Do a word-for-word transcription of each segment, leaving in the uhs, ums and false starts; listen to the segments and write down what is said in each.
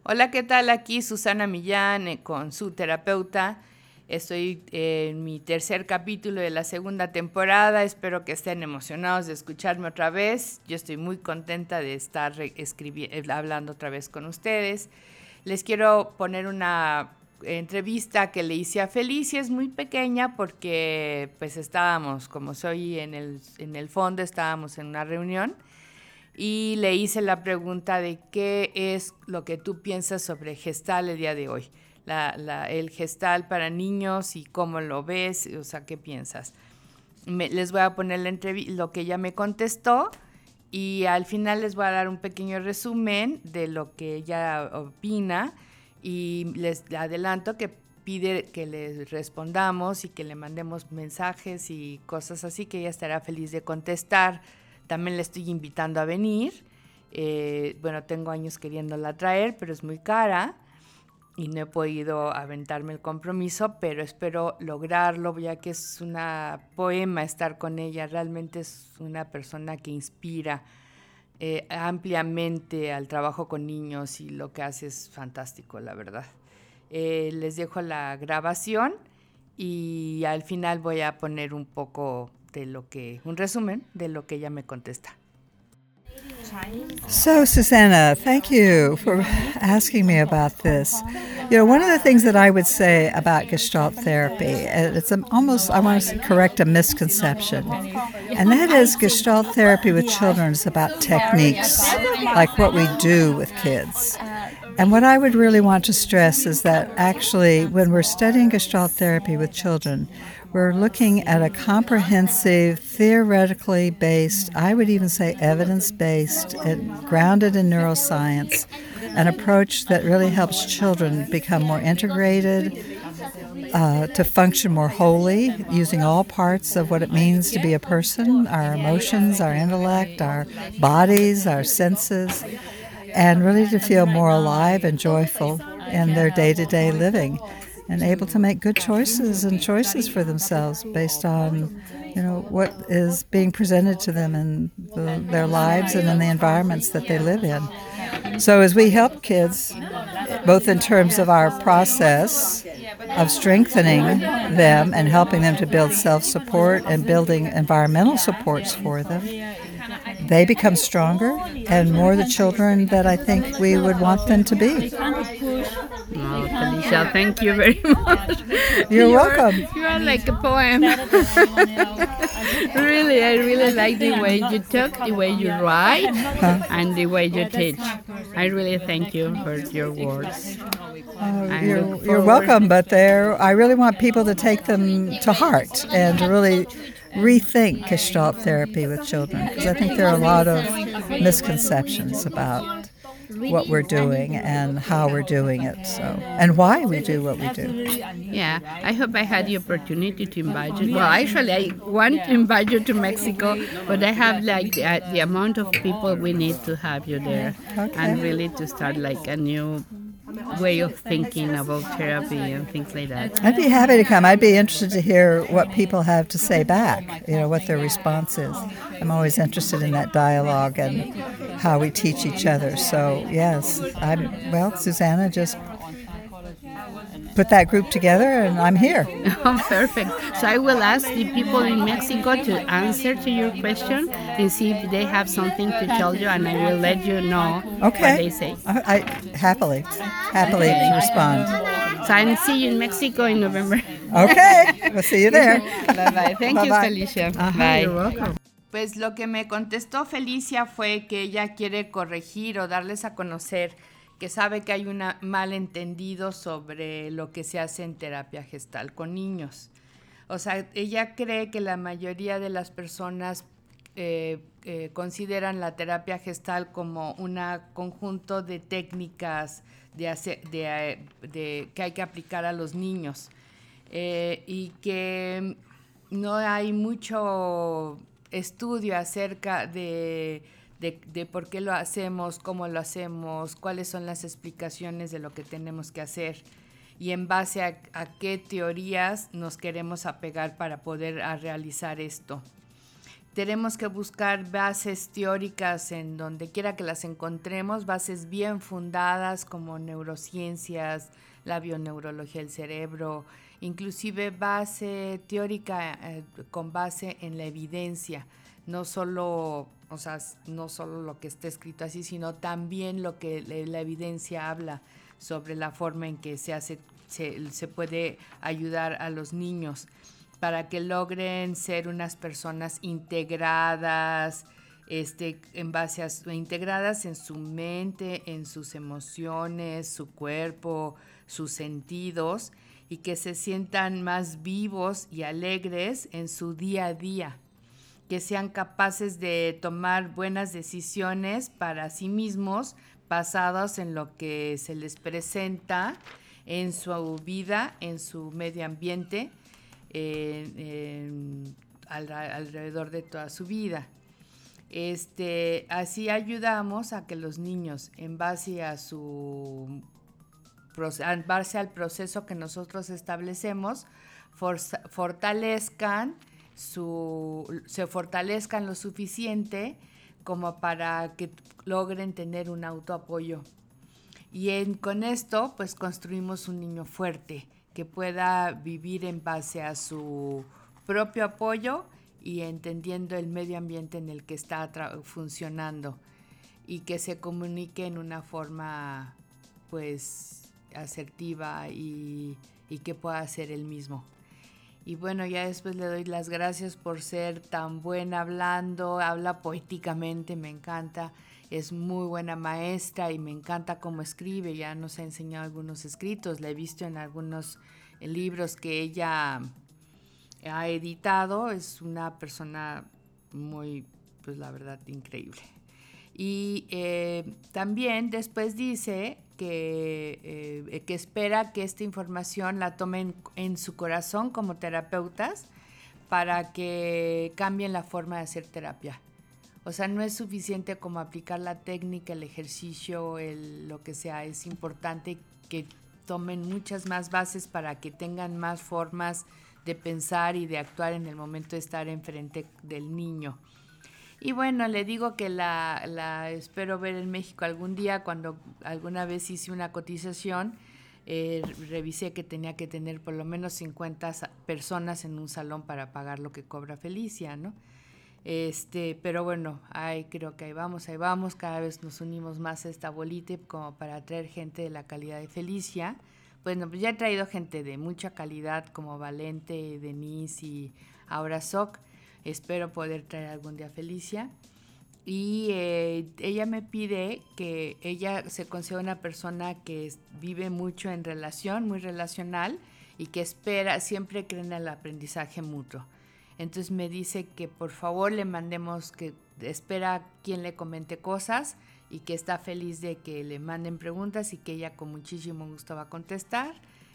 Hola, ¿qué tal? Aquí Susana Millán eh, con su terapeuta. Estoy eh, en mi tercer capítulo de la segunda temporada. Espero que estén emocionados de escucharme otra vez. Yo estoy muy contenta de estar escribi- hablando otra vez con ustedes. Les quiero poner una entrevista que le hice a Felicia. Es muy pequeña porque pues estábamos, como soy en el, en el fondo, estábamos en una reunión. Y le hice la pregunta de qué es lo que tú piensas sobre Gestal el día de hoy. La, la, el Gestal para niños y cómo lo ves, o sea, ¿qué piensas? Me, les voy a poner la entrev- lo que ella me contestó y al final les voy a dar un pequeño resumen de lo que ella opina y les adelanto que pide que le respondamos y que le mandemos mensajes y cosas así, que ella estará feliz de contestar. También le estoy invitando a venir. Eh, bueno, tengo años queriéndola traer, pero es muy cara y no he podido aventarme el compromiso, pero espero lograrlo, ya que es una poema estar con ella. Realmente es una persona que inspira eh, ampliamente al trabajo con niños y lo que hace es fantástico, la verdad. Eh, les dejo la grabación y al final voy a poner un poco de lo que, un resumen de lo que ella me contesta. So, Susanna, thank you for asking me about this. You know, one of the things that I would say about Gestalt therapy, and it's almost, I want to correct a misconception, and that is Gestalt therapy with children is about techniques, like what we do with kids. And what I would really want to stress is that actually, when we're studying Gestalt therapy with children, we're looking at a comprehensive, theoretically based, I would even say evidence-based, and grounded in neuroscience, an approach that really helps children become more integrated, uh, to function more wholly, using all parts of what it means to be a person, our emotions, our intellect, our bodies, our senses, and really to feel more alive and joyful in their day-to-day living, and able to make good choices and choices for themselves based on, you know, what is being presented to them in the, their lives and in the environments that they live in. So as we help kids, both in terms of our process of strengthening them and helping them to build self-support and building environmental supports for them, they become stronger and more the children that I think we would want them to be. Oh, Felicia, thank you very much. You're you welcome. Are, you are like a poem. Really, I really like the way you talk, the way you write, huh? and the way you teach. I really thank you for your words. Uh, you're, you're welcome, but there, I really want people to take them to heart and to really rethink Gestalt therapy with children, because I think there are a lot of misconceptions about what we're doing and how we're doing it, so, and why we do what we do. Yeah, I hope I had the opportunity to invite you. Well, actually, I want to invite you to Mexico, but I have like the, uh, the amount of people we need to have you there, okay. and really to start like a new way of thinking about therapy and things like that. I'd be happy to come. I'd be interested to hear what people have to say back, you know, what their response is. I'm always interested in that dialogue and how we teach each other. So, yes, I'm, well, Susanna just put that group together and I'm here. Oh, perfect. So I will ask the people in Mexico to answer to your question and see if they have something to tell you, and I will let you know okay. what they say. I, I happily, happily okay. respond. So I'll see you in Mexico in November. Okay, we'll see you there. Bye-bye. Thank Bye-bye. you, Felicia. Uh-huh, Bye. You're welcome. Pues lo que me contestó Felicia fue que ella quiere corregir o darles a conocer que sabe que hay un malentendido sobre lo que se hace en terapia gestal con niños. O sea, ella cree que la mayoría de las personas eh, eh, consideran la terapia gestal como un conjunto de técnicas de hacer, de, de, que hay que aplicar a los niños eh, y que no hay mucho estudio acerca de, de, de por qué lo hacemos, cómo lo hacemos, cuáles son las explicaciones de lo que tenemos que hacer y en base a, a qué teorías nos queremos apegar para poder a realizar esto. tenemos que buscar bases teóricas en donde quiera que las encontremos, bases bien fundadas como neurociencias, la bioneurología del cerebro, inclusive base teórica eh, con base en la evidencia, no solo, o sea, no solo lo que está escrito así, sino también lo que la evidencia habla sobre la forma en que se hace, se, se puede ayudar a los niños para que logren ser unas personas integradas, este, en base a su, integradas en su mente, en sus emociones, su cuerpo, sus sentidos, y que se sientan más vivos y alegres en su día a día, que sean capaces de tomar buenas decisiones para sí mismos, basadas en lo que se les presenta en su vida, en su medio ambiente, eh, eh, al, alrededor de toda su vida. Este, así ayudamos a que los niños, en base a su en base al proceso que nosotros establecemos, for, fortalezcan su, se fortalezcan lo suficiente como para que logren tener un autoapoyo. Y en, con esto, pues construimos un niño fuerte que pueda vivir en base a su propio apoyo y entendiendo el medio ambiente en el que está funcionando, y que se comunique en una forma pues asertiva y, y que pueda ser el mismo. Y bueno, ya después le doy las gracias por ser tan buena hablando, habla poéticamente, me encanta, es muy buena maestra y me encanta cómo escribe, ya nos ha enseñado algunos escritos, la he visto en algunos libros que ella ha editado, es una persona muy, pues la verdad, increíble. Y eh, también después dice que, eh, que espera que esta información la tomen en su corazón como terapeutas para que cambien la forma de hacer terapia. O sea, no es suficiente como aplicar la técnica, el ejercicio, el, lo que sea. Es importante que tomen muchas más bases para que tengan más formas de pensar y de actuar en el momento de estar enfrente del niño. Y bueno, le digo que la, la espero ver en México algún día. Cuando alguna vez hice una cotización, eh, revisé que tenía que tener por lo menos cincuenta personas en un salón para pagar lo que cobra Felicia, ¿no? Este, pero bueno, ahí creo que ahí vamos, ahí vamos, cada vez nos unimos más a esta bolita como para traer gente de la calidad de Felicia. Bueno, pues ya he traído gente de mucha calidad como Valente, Denise y ahora Soc. Espero poder traer algún día a Felicia. Y eh, ella me pide que ella se considera una persona que vive mucho en relación, muy relacional, y que espera, siempre cree en el aprendizaje mutuo. Entonces me dice que por favor le mandemos, que espera quien le comente cosas y que está feliz de que le manden preguntas y que ella con muchísimo gusto va a contestar.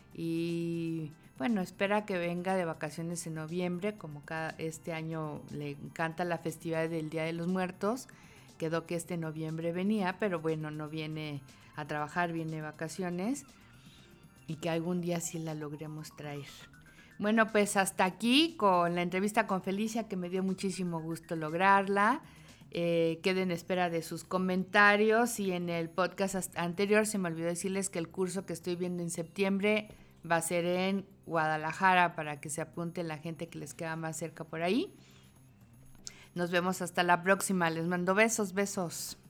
Y bueno, espera que venga de vacaciones en noviembre, como cada, este año le encanta la festividad del Día de los Muertos. Quedó que este noviembre venía, pero bueno, no viene a trabajar, viene de vacaciones, y que algún día sí la logremos traer. Bueno, pues hasta aquí con la entrevista con Felicia, que me dio muchísimo gusto lograrla. Eh, quedo en espera de sus comentarios, y en el podcast anterior se me olvidó decirles que el curso que estoy viendo en septiembre va a ser en Guadalajara, para que se apunte la gente que les queda más cerca por ahí. Nos vemos hasta la próxima. Les mando besos, besos.